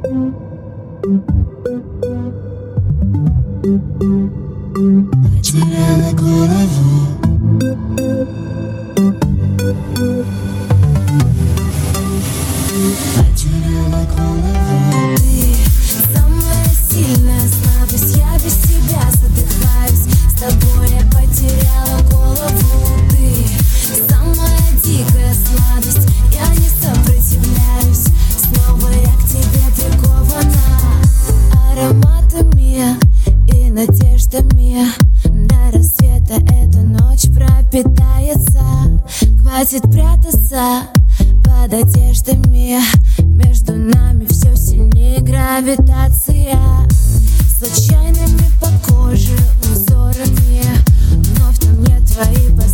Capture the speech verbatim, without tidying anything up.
Потеряла голову. Потеряла голову. Ты самая сильная слабость, я без тебя задыхаюсь. С тобой я потеряла голову. Ты самая дикая сладость, я не сопротивляюсь. Снова я к тебе прикована ароматами и надеждами. До рассвета эта ночь пропитается. Хватит прятаться под одеждами. Между нами все сильнее гравитация. Случайными по коже узорами. Вновь на мне твои